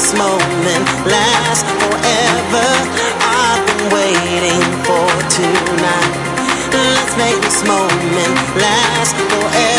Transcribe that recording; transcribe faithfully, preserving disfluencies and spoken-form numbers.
this moment last forever. I've been waiting for tonight. Let's make this moment last forever.